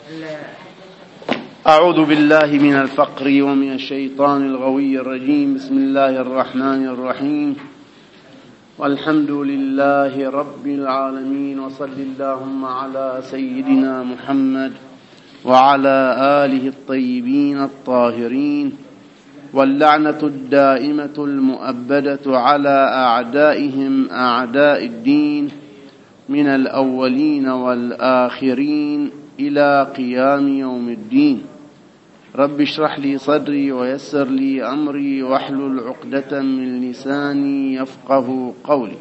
أعوذ بالله من الفقر ومن الشيطان الغوي الرجيم. بسم الله الرحمن الرحيم، والحمد لله رب العالمين، وصل اللهم على سيدنا محمد وعلى آله الطيبين الطاهرين، واللعنة الدائمة المؤبدة على أعدائهم أعداء الدين من الأولين والآخرين إلى قيام يوم الدين. رب اشرح لي صدري ويسر لي أمري واحلل عقدة من لساني يفقه قولي.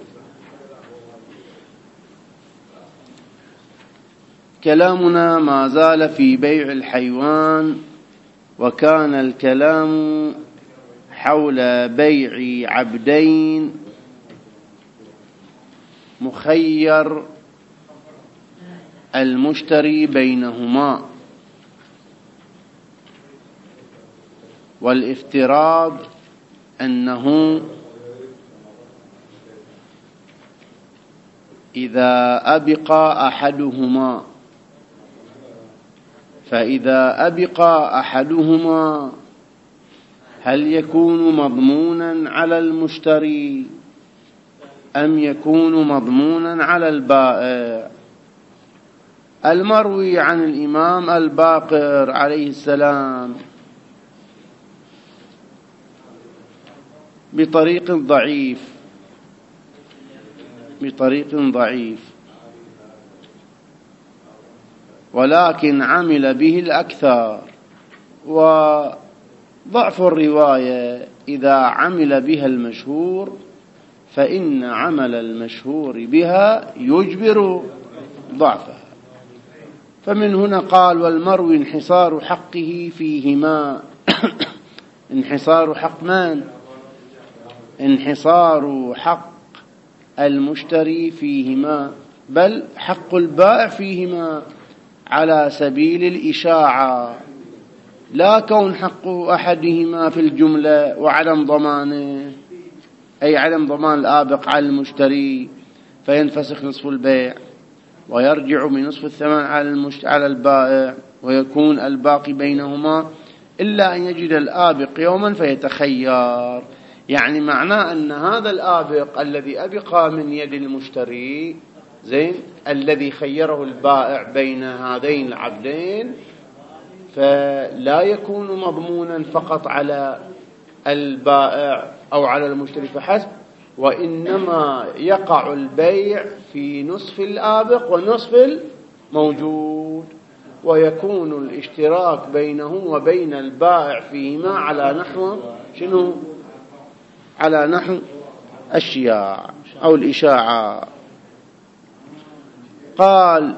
كلامنا ما زال في بيع الحيوان، وكان الكلام حول بيع عبدين مخير المشتري بينهما، والافتراض أنه إذا أبقى أحدهما، فإذا أبقى أحدهما هل يكون مضمونا على المشتري أم يكون مضمونا على البائع؟ المروي عن الإمام الباقر عليه السلام بطريق ضعيف، ولكن عمل به الأكثر. وضعف الرواية إذا عمل بها المشهور فإن عمل المشهور بها يجبر ضعفها. فمن هنا قال: والمروي انحصار حقه فيهما. انحصار حق من؟ انحصار حق المشتري فيهما، بل حق البائع فيهما على سبيل الإشاعة، لا كون حق أحدهما في الجملة وعدم ضمانه، أي عدم ضمان الآبق على المشتري فينفسخ نصف البيع ويرجع بنصف الثمن على البائع، ويكون الباقي بينهما، إلا أن يجد الآبق يوما فيتخير. يعني معناه أن هذا الآبق الذي أبقى من يد المشتري الذي خيره البائع بين هذين العبدين، فلا يكون مضمونا فقط على البائع أو على المشتري فحسب، وإنما يقع البيع في نصف الآبق ونصف الموجود، ويكون الاشتراك بينه وبين البائع فيهما على نحو شنو؟ على نحو الشياع أو الإشاعة. قال: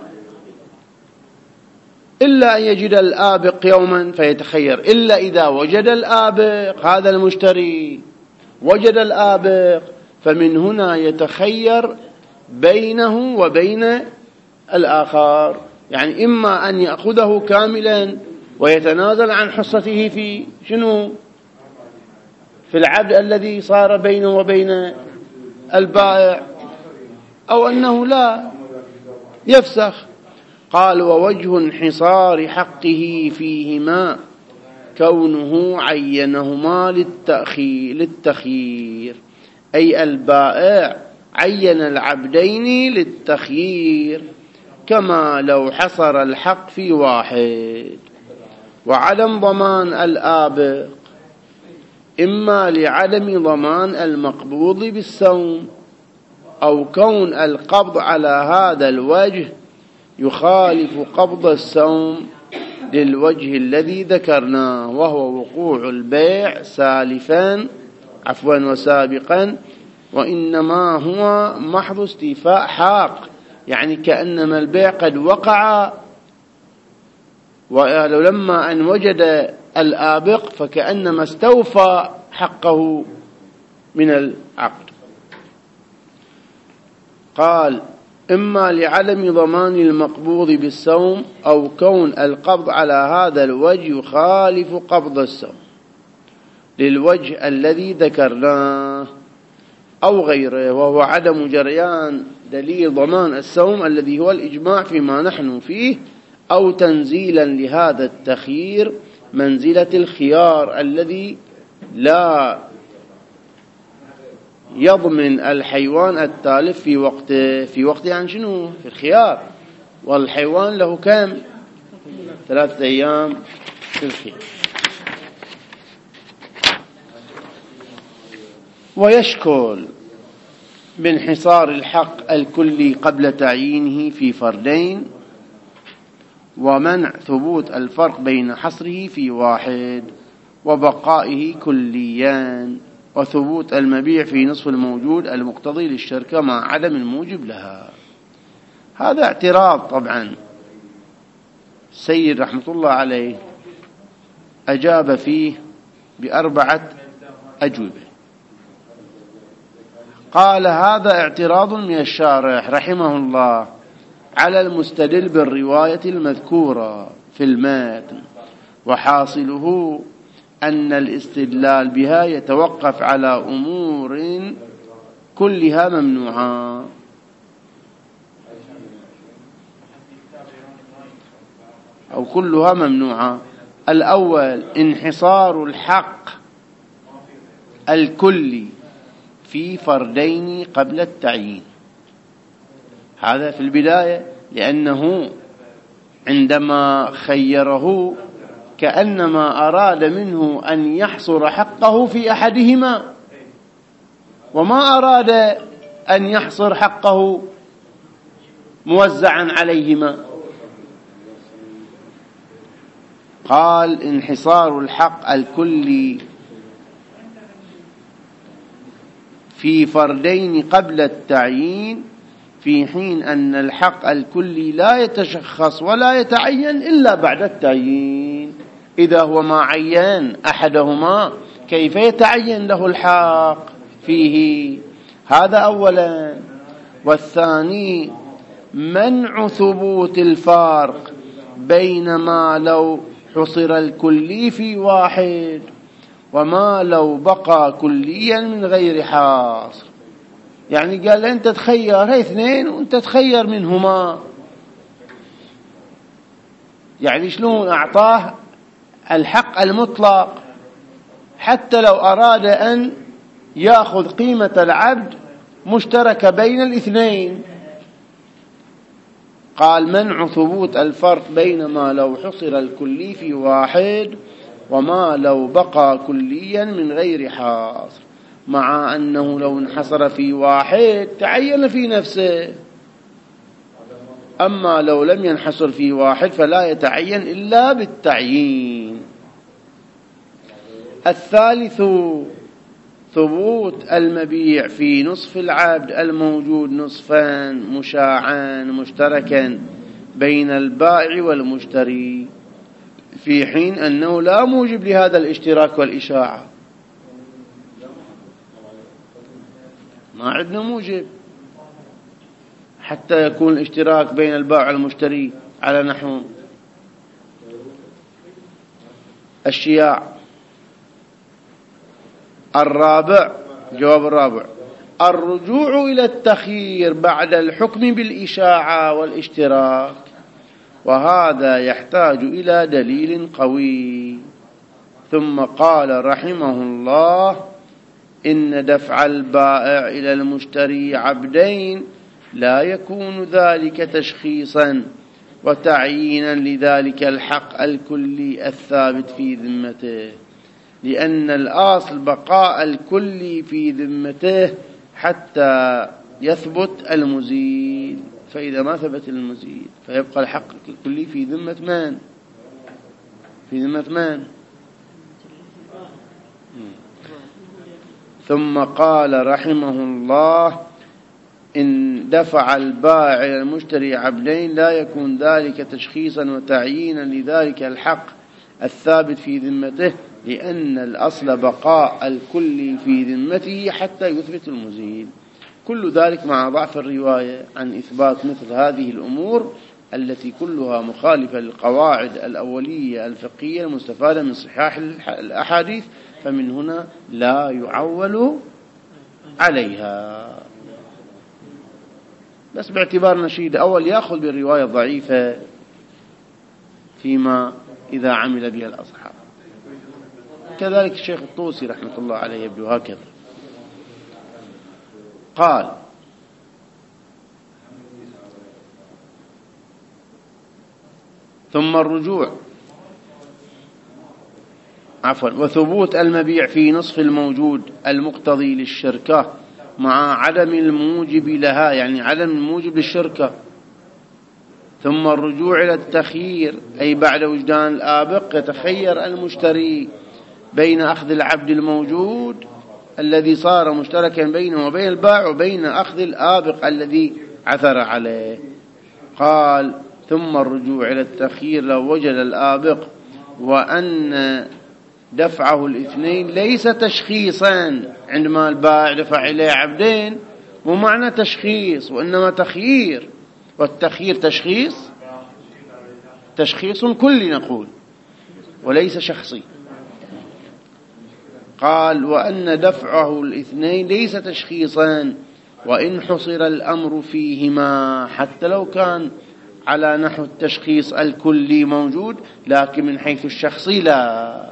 إلا أن يجد الآبق يوما فيتخير، إلا إذا وجد الآبق، هذا المشتري وجد الآبق، فمن هنا يتخير بينه وبين الآخر. يعني إما أن يأخذه كاملا ويتنازل عن حصته في شنو؟ في العبد الذي صار بينه وبين البائع، أو أنه لا يفسخ. قال: ووجه انحصار حقه فيهما كونه عينهما للتخيير، أي البائع عين العبدين للتخيير، كما لو حصر الحق في واحد. وعدم ضمان الآبق إما لعدم ضمان المقبوض بالسوم، أو كون القبض على هذا الوجه يخالف قبض السوم للوجه الذي ذكرناه، وهو وقوع البيع سالفا وسابقا، وإنما هو محض استيفاء حق، يعني كأنما البيع قد وقع، ولما أن وجد الآبق فكأنما استوفى حقه من العقد. قال: إما لعدم ضمان المقبوض بالسوم، أو كون القبض على هذا الوجه يخالف قبض السوم للوجه الذي ذكرناه، أو غيره، وهو عدم جريان دليل ضمان السوم الذي هو الإجماع فيما نحن فيه، أو تنزيلا لهذا التخيير منزلة الخيار الذي لا يضمن الحيوان التالف في وقت يعني شنو؟ في الخيار، والحيوان له كم؟ 3 أيام في الخيار. ويشكل بانحصار الحق الكلي قبل تعيينه في فردين، ومنع ثبوت الفرق بين حصره في واحد وبقائه كليا، وثبوت المبيع في نصف الموجود المقتضي للشركة مع عدم الموجب لها. هذا اعتراض طبعا السيد رحمة الله عليه أجاب فيه ب4 أجوبة. قال: هذا اعتراض من الشارح رحمه الله على المستدل بالرواية المذكورة في المتن، وحاصله أن الاستدلال بها يتوقف على أمور كلها ممنوعة. أو كلها ممنوعة. الأول: انحصار الحق الكلي في فردين قبل التعيين. هذا في البداية، لأنه عندما خيره كأنما أراد منه أن يحصر حقه في أحدهما، وما أراد أن يحصر حقه موزعا عليهما. قال: انحصار الحق الكلي في فردين قبل التعيين، في حين أن الحق الكلي لا يتشخص ولا يتعين إلا بعد التعيين. إذا هو ما عين أحدهما كيف يتعين له الحق فيه؟ هذا أولا. والثاني: منع ثبوت الفارق بين ما لو حصر الكلي في واحد وما لو بقى كليا من غير حاصر. يعني قال أنت تخير، هي 2 وأنت تخير منهما. يعني شلون أعطاه الحق المطلق حتى لو أراد أن يأخذ قيمة العبد مشتركة بين 2. قال: منع ثبوت الفرق بين ما لو حصر الكلي في واحد وما لو بقى كليا من غير حاصر، مع أنه لو انحصر في واحد تعين في نفسه، أما لو لم ينحصر في واحد فلا يتعين إلا بالتعيين. الثالث: ثبوت المبيع في نصف العبد الموجود نصفان مشاعان مشتركا بين البائع والمشتري، في حين أنه لا موجب لهذا الاشتراك والإشاعة. ما عندنا موجب حتى يكون الاشتراك بين البائع والمشتري على نحو الشياع. الرابع، جواب الرابع: الرجوع إلى التخيير بعد الحكم بالإشاعة والاشتراك، وهذا يحتاج إلى دليل قوي. ثم قال رحمه الله: إن دفع البائع إلى المشتري عبدين لا يكون ذلك تشخيصا وتعيينا لذلك الحق الكلي الثابت في ذمته، لأن الأصل بقاء الكلي في ذمته حتى يثبت المزيد. فإذا ما ثبت المزيد فيبقى الحق الكلي في ذمة من؟ في ذمة من؟ ثم قال رحمه الله: إن دفع البائع إلى المشتري عبدين لا يكون ذلك تشخيصا وتعيينا لذلك الحق الثابت في ذمته، لأن الأصل بقاء الكل في ذمته حتى يثبت المزيد. كل ذلك مع ضعف الرواية عن إثبات مثل هذه الأمور التي كلها مخالفة للقواعد الأولية الفقهية المستفادة من صحاح الأحاديث، فمن هنا لا يعول عليها. بس باعتبار نشيد أول يأخذ بالرواية الضعيفة فيما إذا عمل به الأصحاب. كذلك الشيخ الطوسي رحمة الله عليه يبدو هكذا قال: ثم الرجوع وثبوت المبيع في نصف الموجود المقتضي للشركة مع عدم الموجب لها، يعني عدم الموجب للشركة. ثم الرجوع إلى التخيير، أي بعد وجدان الآبق يتخير المشتري بين أخذ العبد الموجود الذي صار مشتركا بينه وبين البائع وبين أخذ الآبق الذي عثر عليه. قال: ثم الرجوع إلى التخيير لو وجد الآبق وأن دفعه الاثنين ليس تشخيصا، عندما البائع دفع إليه عبدين مو معنى تشخيص وإنما تخيير، والتخيير تشخيص كلي نقول وليس شخصي. قال: وأن دفعه الاثنين ليس تشخيصا وإن حصر الأمر فيهما، حتى لو كان على نحو التشخيص الكلي موجود لكن من حيث الشخصي لا.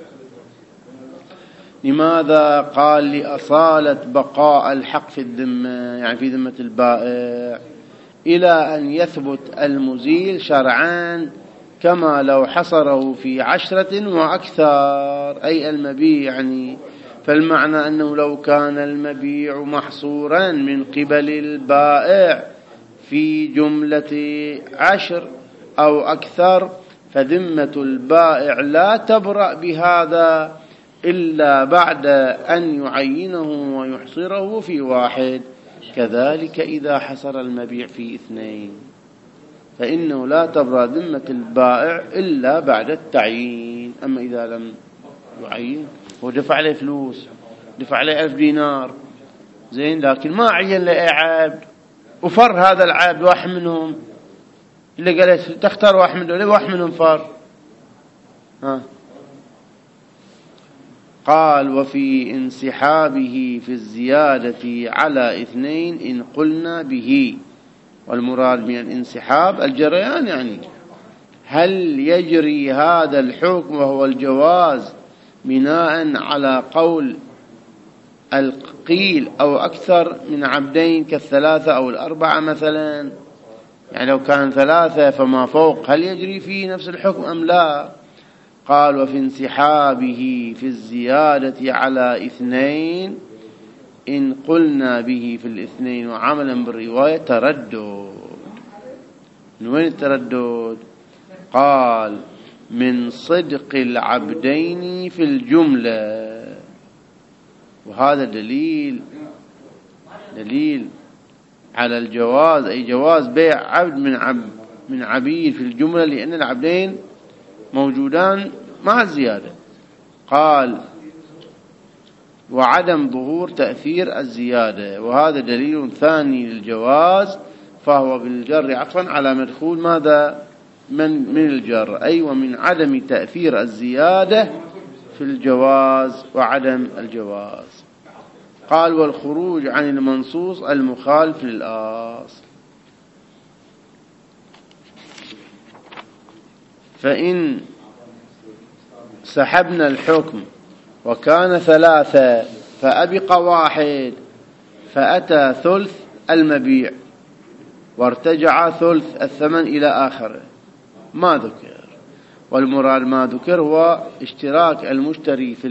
لماذا؟ قال: لأصالة بقاء الحق في الذمة، يعني في ذمة البائع، إلى أن يثبت المزيل شرعان كما لو حصره في 10 وأكثر، أي المبيع يعني. فالمعنى أنه لو كان المبيع محصورا من قبل البائع في جملة 10 أو أكثر فذمة البائع لا تبرأ بهذا إلا بعد أن يعينه ويحصره في 1. كذلك إذا حصر المبيع في 2 فإنه لا تبرأ ذمة البائع إلا بعد التعيين. أما إذا لم يعين ودفع عليه فلوس، دفع عليه 1000 دينار زين، لكن ما عين له عبد وفر هذا العبد واحد منهم، اللي قال تختار واحد منهم، واحد منهم فر. قال: وفي انسحابه في الزيادة على 2 إن قلنا به. والمراد من الانسحاب الجريان، يعني هل يجري هذا الحكم وهو الجواز بناء على قول القيل أو أكثر من عبدين كال3 أو 4 مثلا؟ يعني لو كان 3 فما فوق هل يجري فيه نفس الحكم أم لا؟ قال: وفي انسحابه في الزيادة على 2 إن قلنا به في 2 وعملا بالرواية تردد. من وين التردد؟ قال: من صدق العبدين في الجملة. وهذا دليل على الجواز، أي جواز بيع عبد من عبيد في الجملة، لأن العبدين موجودان مع الزيادة. قال: وعدم ظهور تأثير الزيادة، وهذا دليل ثاني للجواز، فهو بالجر عطفا على مدخول ماذا من الجر، أي ومن عدم تأثير الزيادة في الجواز وعدم الجواز. قال: والخروج عن المنصوص المخالف للأصل. فإن سحبنا الحكم وكان 3 فأبق 1 فأتى ثلث المبيع وارتجع ثلث الثمن إلى آخره ما ذكر، والمراد ما ذكر هو اشتراك المشتري في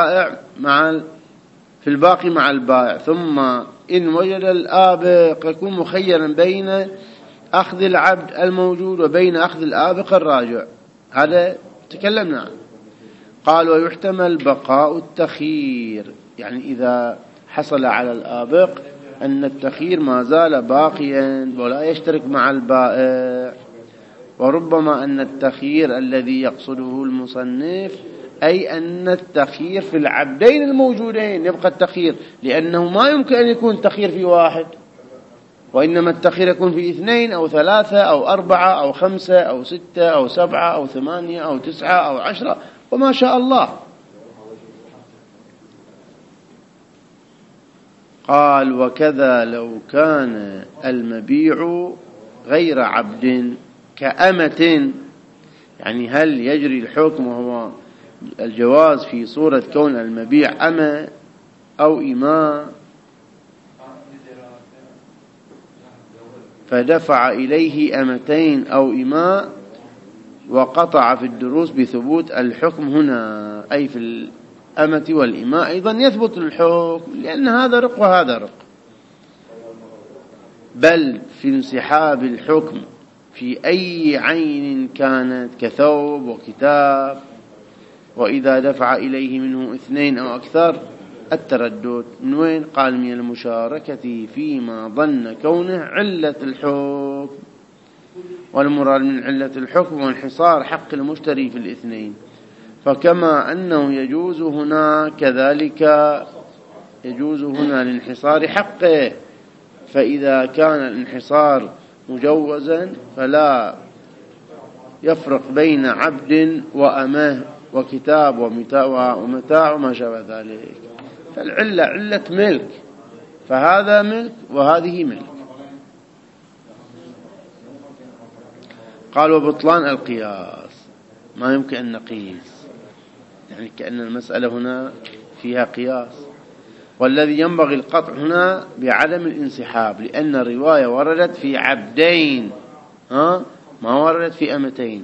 الباقي مع البائع. ثم إن وجد الآبق يكون مخيرا بين أخذ العبد الموجود وبين أخذ الآبق الراجع، هذا تكلمنا عنه. قال: ويحتمل بقاء التخيير، يعني إذا حصل على الآبق أن التخيير ما زال باقيا ولا يشترك مع البائع. وربما أن التخيير الذي يقصده المصنف أي أن التخيير في العبدين الموجودين يبقى التخيير، لأنه ما يمكن أن يكون تخيير في 1، وإنما التخيير يكون في 2 أو 3 أو 4 أو 5 أو 6 أو 7 أو 8 أو 9 أو 10 وما شاء الله. قال: وكذا لو كان المبيع غير عبد كأمة يعني هل يجري الحكم وهو الجواز في صورة كون المبيع أما أو إماء فدفع إليه أمتين أو إماء وقطع في الدروس بثبوت الحكم هنا، أي في الأمة والإماء أيضا يثبت الحكم، لأن هذا رق وهذا رق. بل في انسحاب الحكم في أي عين كانت كثوب وكتاب، وإذا دفع إليه منه اثنين أو أكثر التردد من وين؟ قال من المشاركة فيما ظن كونه علة الحكم، والمراد من علة الحكم وانحصار حق المشتري في الاثنين. فكما أنه يجوز هنا كذلك يجوز هنا لانحصار حقه، فإذا كان الانحصار مجوزا فلا يفرق بين عبد وأمه وكتاب ومتاع وما شابه ذلك. فالعلة علة ملك، فهذا ملك وهذه ملك. قال وبطلان القياس، ما يمكن أن نقيس، يعني كأن المسألة هنا فيها قياس. والذي ينبغي القطع هنا بعدم الانسحاب، لأن الرواية وردت في عبدين ما وردت في أمتين.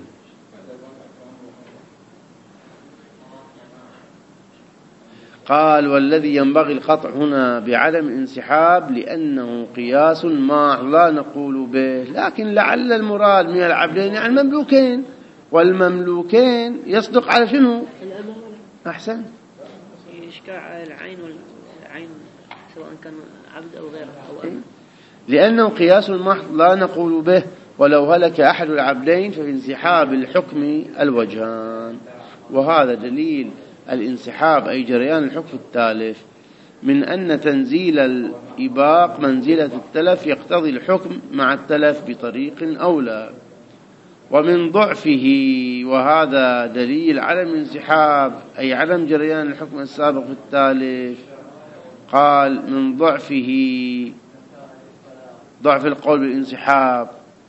قال والذي ينبغي القطع هنا بعدم الانسحاب لأنه قياس ما لا نقول به، لكن لعل المراد من العبدين يعني المملوكين، والمملوكين يصدق على شنو؟ أحسن إشكال على العين، والعين سواء كان عبد أو غيره أو أمة، لأنه قياس محض لا نقول به. ولو هلك أحد العبدين ففي انسحاب الحكم الوجهان، وهذا دليل الانسحاب أي جريان الحكم التالف، من أن تنزيل الإباق منزلة التلف يقتضي الحكم مع التلف بطريق أولى. ومن ضعفه، وهذا دليل عدم الانسحاب أي عدم جريان الحكم السابق في التالف. قال من ضعفه ضعف القول بالانسحاب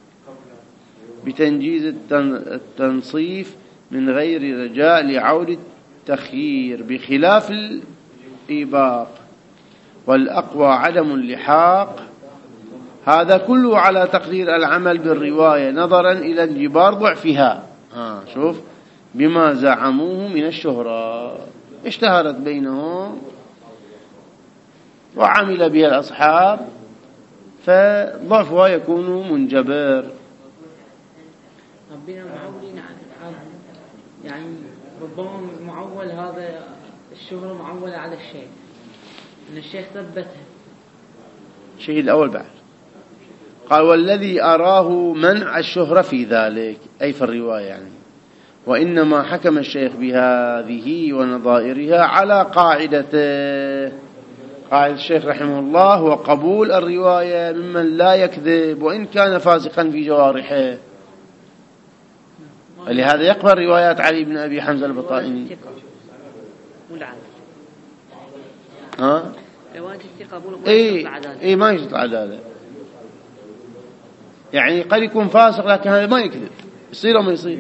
بتنجيز التنصيف من غير رجاء لعود التخيير بخلاف الإباق، والأقوى عدم اللحاق. هذا كله على تقدير العمل بالرواية نظرا إلى انجبار ضعفها، شوف بما زعموه من الشهرة اشتهرت بينهم وعمل بها الأصحاب، فضعفها يكون منجبر. ربنا معولين يعني ربما معول هذا الشهرة معولة على الشيخ، أن الشيخ ثبتها. الشيء الأول بعد قال والذي أراه منع الشهرة في ذلك أي في الرواية يعني، وإنما حكم الشيخ بهذه ونظائرها على قاعدته. قال الشيخ رحمه الله وقبول الرواية ممن لا يكذب وإن كان فاسقا في جوارحه، ولهذا يقبل روايات علي بن أبي حمزة البطائني. رواية الثقة ما يشترط العدالة، يعني قد يكون فاسق لكن هذا ما يكذب، يصير وما يصير،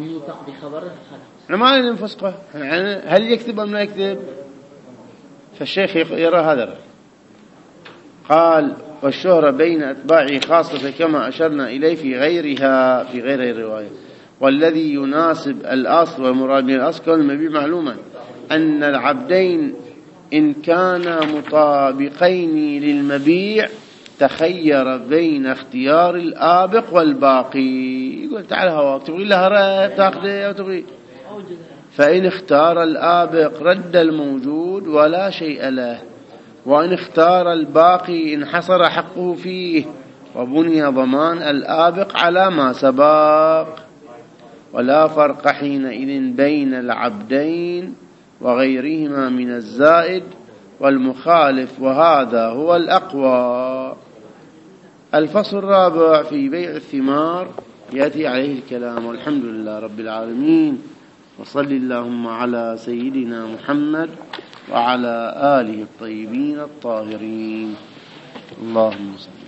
ما ينفسقه، يعني هل يكذب أم لا يكذب؟ فالشيخ يرى هذا. قال والشهرة بين أتباعه خاصة كما أشرنا إليه في غير الرواية. والذي يناسب الأصل والمراد من الأصل كون المبيع معلوما أن العبدين إن كانا مطابقين للمبيع تخير بين اختيار الآبق والباقي. يقول تعال هواك تبغي لها رأي تاخذه أو تبغي، فإن اختار الآبق رد الموجود ولا شيء له، وإن اختار الباقي انحصر حقه فيه وبني ضمان الآبق على ما سبق. ولا فرق حينئذ بين العبدين وغيرهما من الزائد والمخالف، وهذا هو الأقوى. الفصل الرابع في بيع الثمار يأتي عليه الكلام. والحمد لله رب العالمين، وصل اللهم على سيدنا محمد وعلى آله الطيبين الطاهرين. اللهم صل